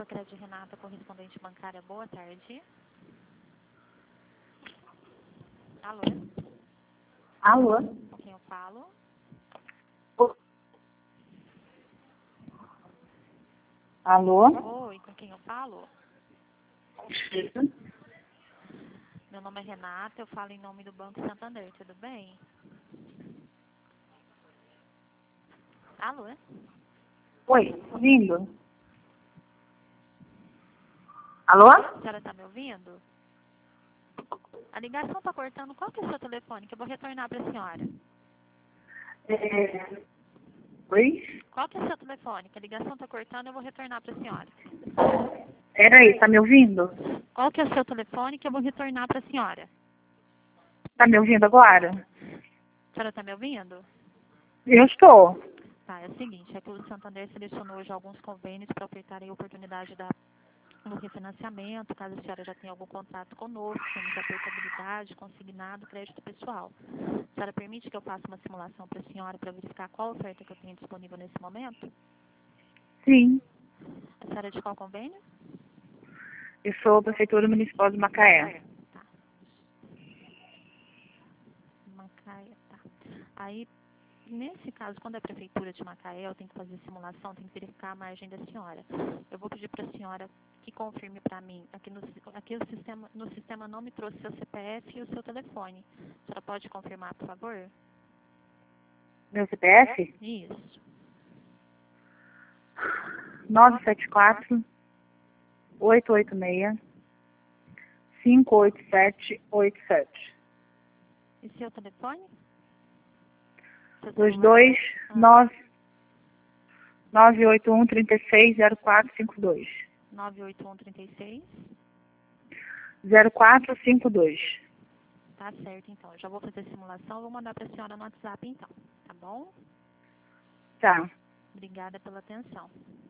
Crédito Renata, correspondente bancária, boa tarde. Alô? Alô? Com quem eu falo? Alô? Oi, com quem eu falo? Meu nome é Renata, eu falo em nome do Banco Santander, tudo bem? Alô? Oi, ouvindo? Alô? A senhora está me ouvindo? A ligação está cortando. Qual que é o seu telefone? Que eu vou retornar para a senhora. Oi? Qual que é o seu telefone? Que a ligação está cortando, eu vou retornar para a senhora. Peraí, tá me ouvindo? Qual que é o seu telefone? Que eu vou retornar para a senhora. Tá me ouvindo agora? A senhora está me ouvindo? Eu estou. Tá, é o seguinte, é que o Santander selecionou já alguns convênios para ofertar a oportunidade do refinanciamento, caso a senhora já tenha algum contrato conosco, temos a portabilidade, consignado, crédito pessoal. A senhora permite que eu faça uma simulação para a senhora para verificar qual oferta que eu tenho disponível nesse momento? Sim, A senhora é de qual convênio? eu sou a Prefeitura Municipal de Macaé. Tá. Macaé, tá. Aí, nesse caso, quando é a Prefeitura de Macaé, eu tenho que fazer simulação, tenho que verificar a margem da senhora. Eu vou pedir para a senhora que confirme para mim. Aqui no sistema não me trouxe seu CPF e o seu telefone. A senhora pode confirmar, por favor? Meu CPF? Isso. 974 886 58787. E seu telefone? Seu celular? 22 981 36 0452. 98136. 0452. Tá certo, então. Eu já vou fazer a simulação, vou mandar para a senhora no WhatsApp, então. Tá bom? Tá. Obrigada pela atenção.